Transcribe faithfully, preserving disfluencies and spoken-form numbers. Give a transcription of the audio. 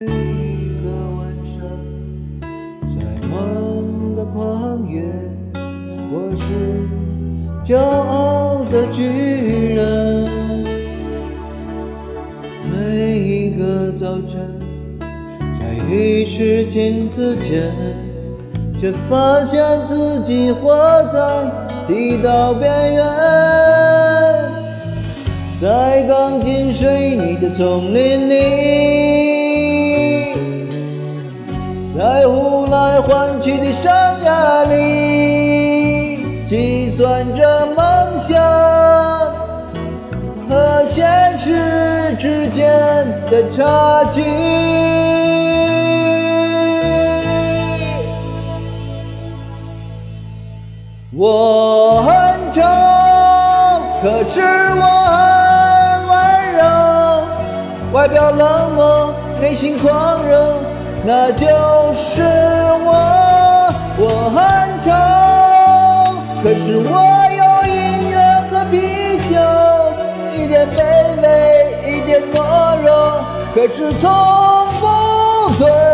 每一个晚上，在梦的旷野，我是骄傲的巨人。每一个早晨，在意识镜子前，却发现自己活在剃刀边缘。在钢筋水泥的丛林里，在呼来唤去的生涯里，计算着梦想和现实之间的差距。我很丑，可是我很温柔，外表冷漠，内心狂热，那就是我。我很丑，可是我有音乐和啤酒，一点卑微，一点懦弱，可是从不退